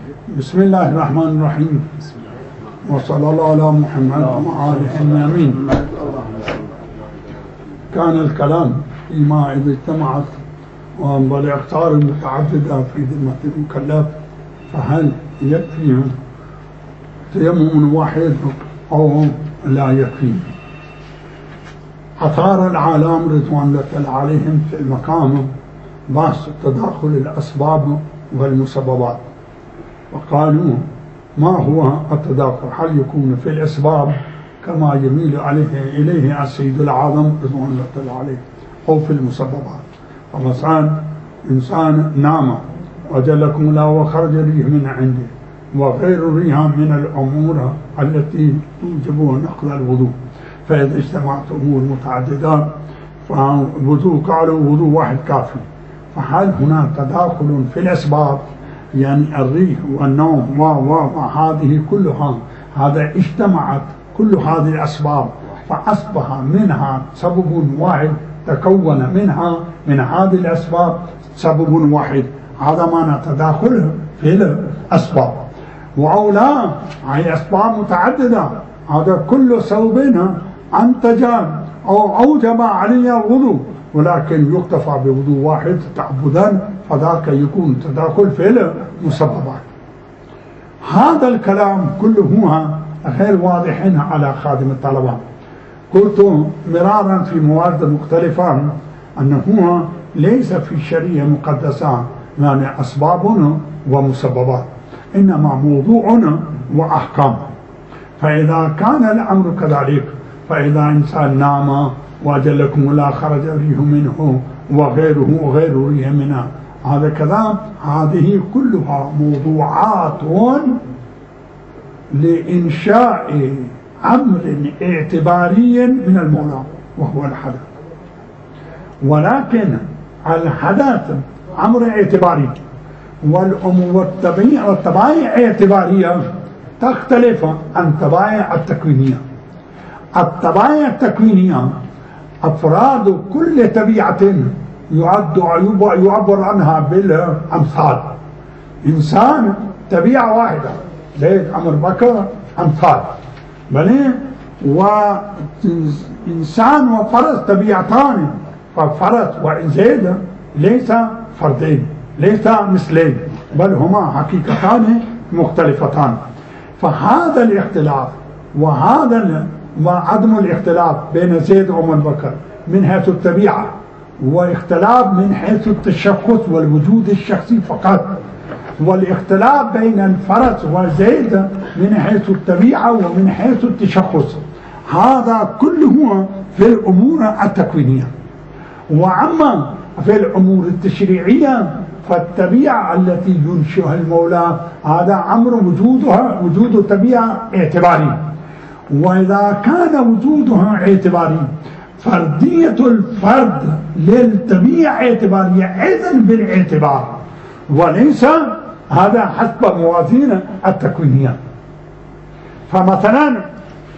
بسم الله الرحمن الرحيم. وصلى الله على محمد وآله الأمين. كان الكلام فيما إذا اجتمعت والأقطار المتعددة في ذمة المكلف، فهل يكفيهم تيمم واحد أو لا يكفي؟ أثار العالم رضوان الله عليهم في المقام بحث تداخل الأسباب والمسببات، وقالوا ما هو التداخل؟ هل يكون في الأسباب كما يميل إليه السيد العظم رضوان الله عليه، أو في المسببات؟ فمثلا إنسان نام وجلكم الله وخرج ريح من عنده، وغير الريح من الأمور التي توجب نقض الوضوء، فإذا اجتمعت أمور متعددة فوضوء قالوا وضوء واحد كافي. فهل هناك تداخل في الأسباب؟ يعني الريح والنوم وهذه كلها هذا اجتمعت كل هذه الأسباب فأصبح منها سبب واحد، تكون منها من هذه الأسباب سبب واحد، هذا معنى تداخل في الأسباب. وأولا هي أسباب متعددة، هذا كل سبب أنتج أو أوجب عليه الوضوء، ولكن يكتفى بوضوء واحد تعبدا، فذاك يكون تداخل في المسببات. هذا الكلام كله غير واضح على خادم الطلبة. قلت مرارا في موارد مختلفة أنه ليس في الشريعة المقدسة يعني أسباب ومسببات، إنما موضوع وأحكام. فإذا كان الأمر كذلك، فإذا إنسان نام وأجلكم الله خرج ريح منه وغيره وغير ريح منه، هذا كلام، هذه كلها موضوعات لإنشاء أمر اعتباري من المولى وهو الحدث. ولكن الحدث أمر اعتباري، والطبائع اعتبارية تختلف عن الطبائع التكوينية. الطبائع التكوينية أفراد كل طبيعة يعبر عنها بالأمثال. إنسان طبيعة واحدة، زيد عمر بكر أمثال، بل وإنسان وفرس طبيعتان، ففرس وزيد ليس فردين، ليس مثلين، بل هما حقيقتان مختلفتان. فهذا الاختلاف وعدم الاختلاف بين زيد وعمر بكر من حيث الطبيعة، واختلاف من حيث التشخص والوجود الشخصي فقط، والاختلاف بين الفرس وزيد من حيث الطبيعة ومن حيث التشخص، هذا كله في الأمور التكوينية. وأما في الأمور التشريعية فالطبيعة التي ينشئها المولى هذا أمر وجود الطبيعة اعتباري. وإذا كان وجودها اعتباري، فردية الفرد للطبيعة اعتبارية إذن بالاعتبار، وليس هذا حسب موازين التكوينية. فمثلا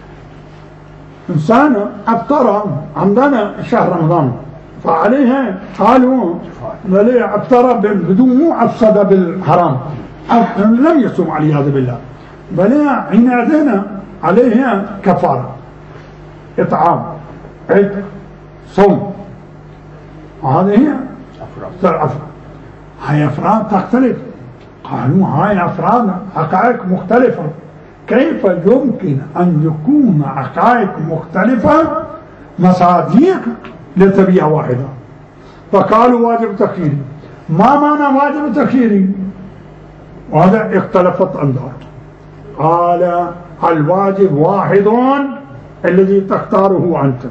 إنسان أفطر عندنا شهر رمضان، فعليه قالوا أفطر بدون أفسد بالحرام، لم يصوم والعياذ بالله، بل حينئذ عليه كفارة، إطعام، عتق، صوم. هذه هي أفراد. هاي أفراد تختلف. قالوا هاي أفراد حقائق مختلفة، كيف يمكن أن يكون حقائق مختلفة مصادق لطبيعة واحدة؟ فقالوا واجب تخييري. ما معنى واجب تخييري؟ وهذا اختلفت أنظار. قال الواجب واحد الذي تختاره أنت،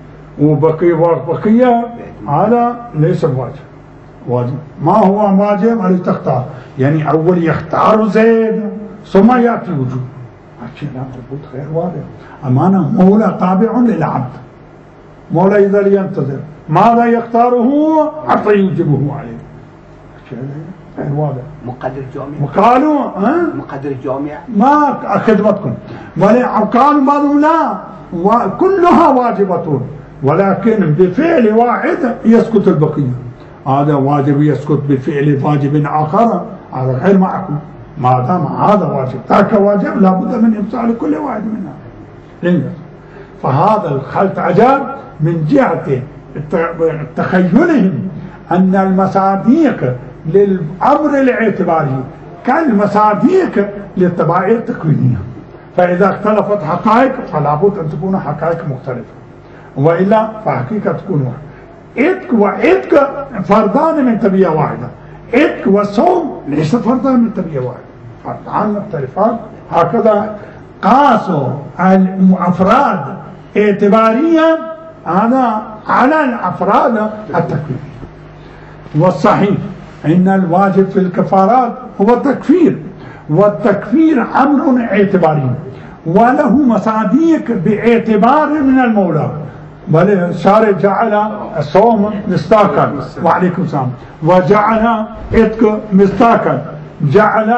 وبقية هذا ليس واجب. ما هو واجب الذي تختار؟ يعني أول يختار زيد ثم يأتي وجوب. هذا مربوط غير واضح. أمانة مولى تابع للعبد، مولى إذا ينتظر ماذا يختاره حتى يوجبه عليه. غير واضح. مقدر جامع. وقالوا مقدر جامع ما خدمتكم، وقالوا بعضهم لا وكلها واجبة، ولكن بفعل واحد يسكت البقية. هذا واجب يسكت بفعل واجب آخر، هذا غير معقول. ما دام هذا واجب ذاك واجب لابد من إمسال كل واحد منها. فهذا الخلط عجاب من جهة تخيلهم أن المصاديق للأمر الاعتباري كالمصاديق للطبائع التكوينية، فإذا اختلفت حقائق فلا بد أن تكون حقائق مختلفة، وإلا فحقيقة تكون واحدة. إتك وإتك فردان من طبيعة واحدة، إتك والصوم ليس فردان من طبيعة واحدة، فردان مختلفان. هكذا قاسوا الأفراد اعتباريا على الأفراد التكوينية. والصحيح أن الواجب في الكفارات هو التكفير، والتكفير أمر اعتباري وله مصاديق باعتبار من المولى، بل الشارع جعل الصوم مصداقا، وعليكم السلام، وجعل عتق مصداقا، جعل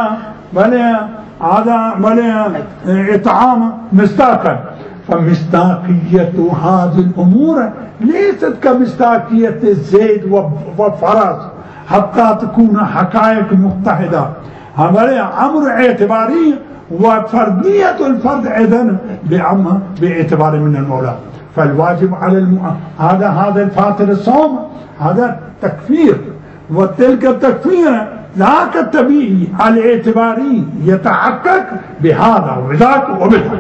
إطعام مصداقا. فمصداقية هذه الأمور ليست كمصداقية الزيد والفرس حتى تكون حقائق متحدة. هذا أمر اعتباري، وفردية الفرد أيضا باعتبار من المولى. فالواجب على هذا الفاطر الصوم هذا تكفير، وتلك التكفير ذاك الطبيعي الاعتباري يتحقق بهذا وذاك وبذاك.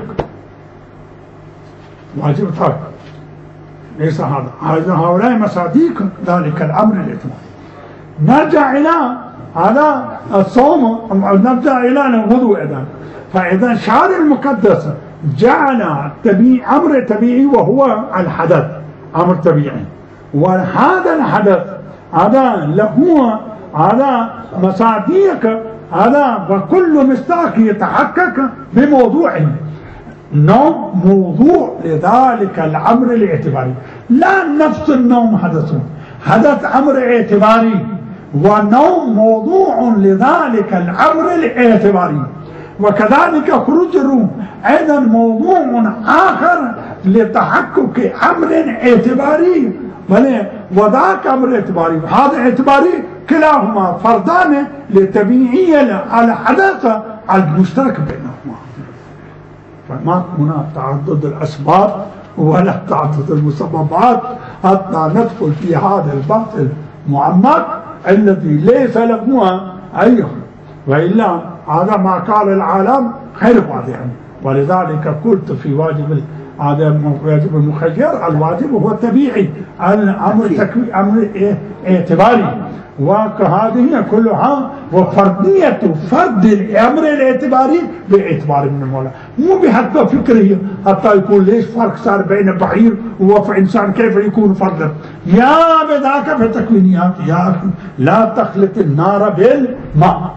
واجب ذاك ليس هذا هؤلاء مصاديق ذلك الامر الاعتباري. نرجع الى هذا الصوم، نرجع الى الوضوء ايضا. فاذا الشارع المقدس جعل امر طبيعي وهو الحدث، امر طبيعي، وهذا الحدث هذا له هذا مصاديق، هذا وكل مصداق يتحقق بموضوعه. نوم موضوع لذلك الامر الاعتباري، لا نفس النوم حدث امر اعتباري، والنوم موضوع لذلك الامر الاعتباري. وكذلك خروج الروح ايضا موضوع اخر لتحقق امر اعتباري، وذاك امر اعتباري وهذا اعتباري، كلاهما فردان لطبيعية الحدث المشترك بينهما. فما هنا تعدد الأسباب ولا تعدد المسببات حتى ندخل في هذا البحث المعمق الذي ليس له أي، وإلا هذا ما قال العالم غير واضح. ولذلك قلت في واجب المخير الواجب هو الطبيعي، الأمر اعتباري، وهذه كلها وفردية فرد الأمر الاعتباري باعتبار من المولى، مو بحتى فكرية حتى يكون ليش فرق صار بين بعير وفي إنسان كيف يكون فردا. يا بذاك في تكوينيات يا أخي لا تخلط النار بالماء.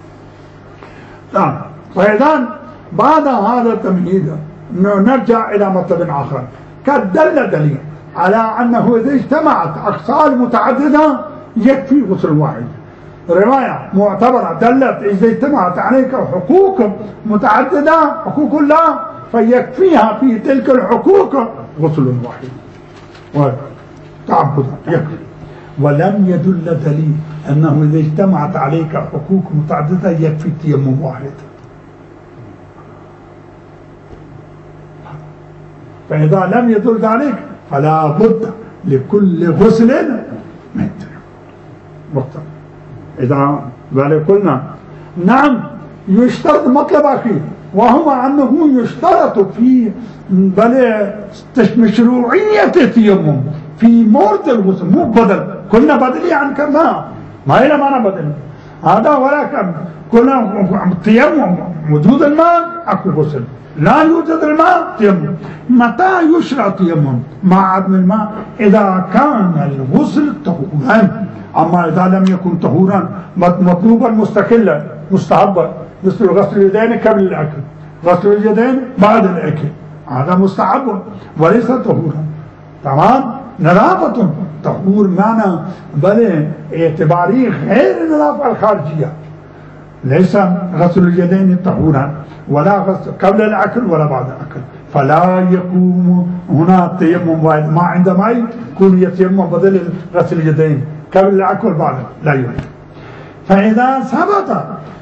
فإذا بعد هذا التمهيد نرجع إلى مطلب آخر. قد دليل على أنه إذا اجتمعت أخصال متعددة يكفي غسل واحد. رواية معتبرة دلت إذا اجتمعت عليك حقوق متعددة، حقوق الله، فيكفيها في تلك الحقوق غسل واحد وتعبد يكفي. ولم يدل دليل أنه إذا اجتمعت عليك حقوق متعددة يكفي تيمم واحد. فإذا لم يدل ذلك فلا بد لكل غسل من مختلف. إذا قلنا نعم يشترط مطلب أخير، وهو أنه يشترط في مشروعية التيمم في مورد الغسل، مو بدل. كنا بدلي عن كما ما إلى معنى بدل هذا، ولكن كنا التيمم وجود الماء أكو غسل، لا يوجد الماء تيمم. متى يشرع التيمم مع عدم الماء؟ إذا كان الغسل طهورا. أما إذا لم يكن طهورا مطلوبا مستقلا مستحبا، مثل غسل اليدين قبل الأكل، غسل اليدين بعد الأكل، هذا مستحب وليس طهورا. تمام. نظافة طهور معنى بل اعتباري غير النظافة الخارجية، ليس غسل اليدين طهورا ولا غسل قبل الأكل ولا بعد الأكل، فلا يقوم هنا التيمم واحد. ما عند ماء يكون يتيمم بدل غسل اليدين قبل الأكل بعد، لا يوجد. فإذا ثبت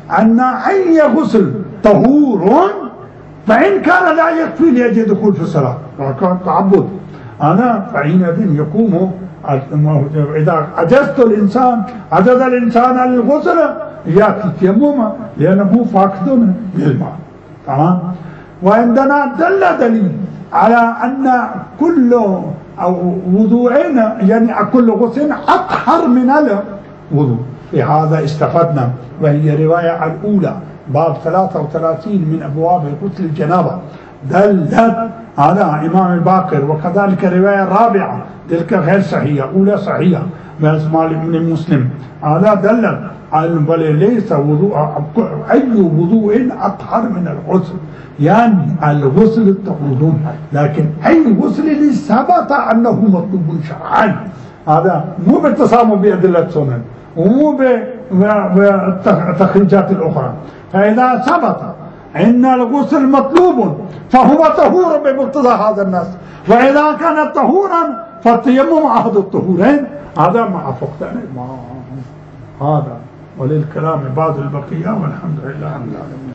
أن أي غسل طهور، فإن كان لا يكفي لأجل دخول في الصلاة كان تعبد أنا فحينئذ يقوم. إذا عجز الإنسان عن الغسل يأتي التيمم لأنه فاقد للماء. تمام. وعندنا دليل على أن كل أو وضوءين يعني كل غسل أطهر من الوضوء. في هذا استفدنا، وهي رواية الأولى باب 33 من أبواب غسل الجنابة دلت على إمام الباقر. وكذلك الرواية الرابعة تلك غير صحيحة، أولى صحيحة بأسماء من مسلم، هذا دلت على بل ليس وضوء أي وضوء أطهر من الغسل، يعني الغسل الطهور، لكن أي غسل ثبت أنه مطلوب شرعا. هذا مو بالتسامح بأدلة السنن ومو بالتخريجات الأخرى. فإذا ثبت أن الغسل مطلوب فهو طهور بمقتضى هذا النص، وإذا كان طهورا فالتيمم أحد الطهورين. هذا ما أفقتنا هذا، وللكلام بعض البقية، والحمد لله رب العالمين.